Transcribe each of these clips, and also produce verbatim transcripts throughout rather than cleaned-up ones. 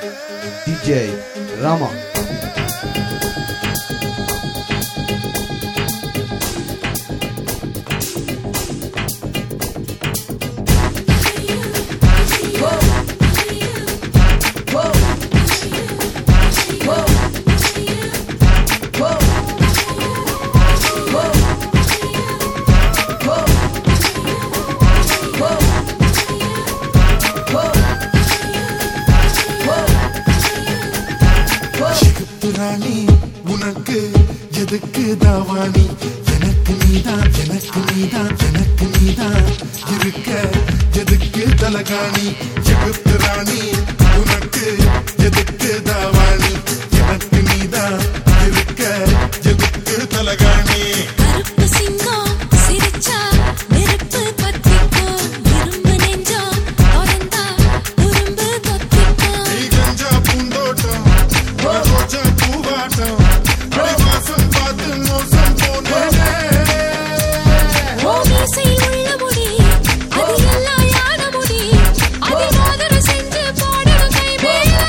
D J Rama. ராணி உனக்கு எதுக்கு தாவாணி எனக்கு நீதான் எனக்கு நீதான் எனக்கு நீதான் இருக்க எதுக்கு தலகாணி எகுத்து ராணி உனக்கு எதுக்கு தாவாணி எனக்கு நீதான் இருக்க எதுக்கு தலகாணி கருப்பு சிங்கம் சிரிச்சா நெருப்பு பத்திக்கும் இரும்பு நெஞ்சம் தொடர்ந்தா உரும்பு கொத்திக்கும் நீ கஞ்சா பூந்தோட்டம் ரோஜா பூவாட்டம் அடிவாசம் பார்த்து மோசம் போனே ஓ மீசையில் உள்ள முடி அது எல்லாம் யான முடி அதை மோதிர செஞ்சு போடணும் கை மேல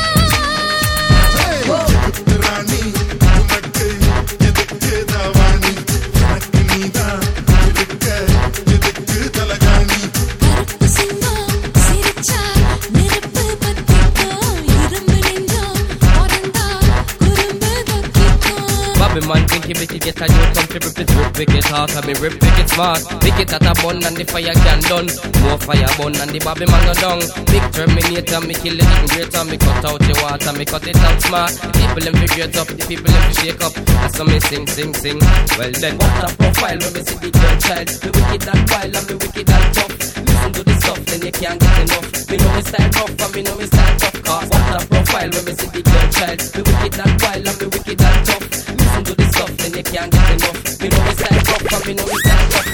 எகுத்து ராணி உனக்கு எதுக்கு தாவாணி எனக்கு நீதான் இருக்க எதுக்கு தலகாணி கருப்பு சிங்கம் சிரிச்சா நெருப்பு பத்திக்கும் இரும்பு நெஞ்சம் தொடர்ந்தா உரும்பு கொத்திக்கும் Bobby man think he make it get a new come to rip it, rip wicked hard, I mean rip wicked smart. Wicked that a bun and the fire can done. More fire bun and the Bobby man go down. Big Terminator, me kill it even greater. Me cut out the water, me cut it out smart. The people them figure up, the people them shake up. That's how me sing, sing, sing. Well then, what a profile when me see the girl child. Me wicked and wild and me wicked and tough. Listen to the stuff, then you can't get enough. Me know me style rough and me know me style tough. Cause what a profile when me see the girl child. Me wicked and wild and me wicked and tough. Listen to the stuff, then you can't get enough. Me know me style rough and me know me style tough.